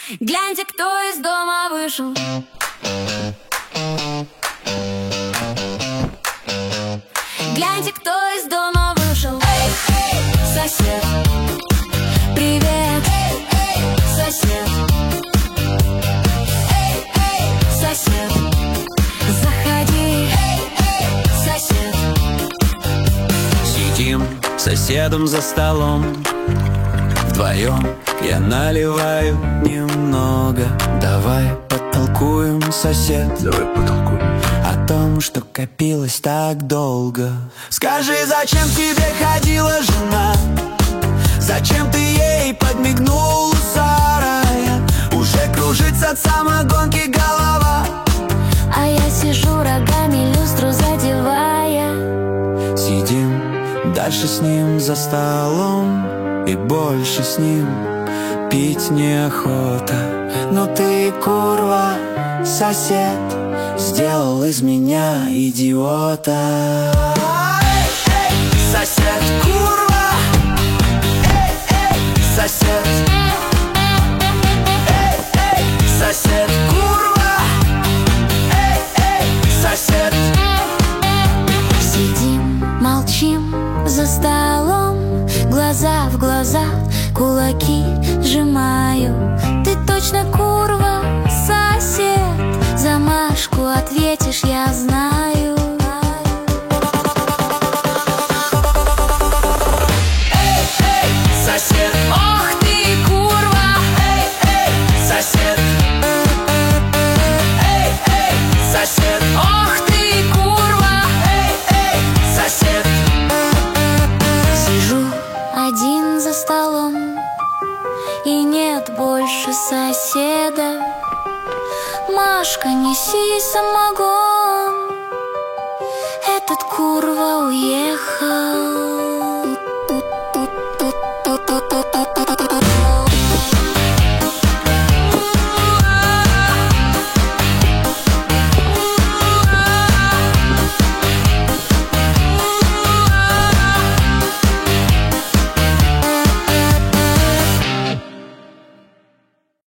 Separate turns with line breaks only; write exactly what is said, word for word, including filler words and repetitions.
Гляньте, кто из дома вышел. Гляньте, кто из дома вышел. Эй, эй, сосед, привет. Эй, эй, сосед. Эй, эй, сосед, заходи. Эй, эй, сосед.
Сидим с соседом за столом вдвоем, я наливаю немного. Давай потолкуем, сосед. Давай потолкуем о том, что копилось так долго. Скажи, зачем к тебе ходила жена? Зачем ты ей подмигнул у сарая? Уже кружится от самогонки голова,
а я сижу рогами люстру задевая.
Сидим дальше с ним за столом, и больше с ним пить неохота. Но ты, курва, сосед, сделал из меня идиота. Эй, эй, сосед, курва. Эй, эй, сосед. Эй, эй, сосед, курва. Эй, эй, сосед.
Сидим, молчим за столом, глаза в глаза, кулаки сжимаю. Ты точно курва, сосед, за Машку ответишь, я знаю.
Эй, эй, сосед.
Ох ты, курва.
Эй, эй, сосед. Эй, эй, сосед.
Ох ты, курва.
Эй, эй, сосед.
Сижу один за столом, и нет больше соседа. Машка, неси самогон, этот курва уехал.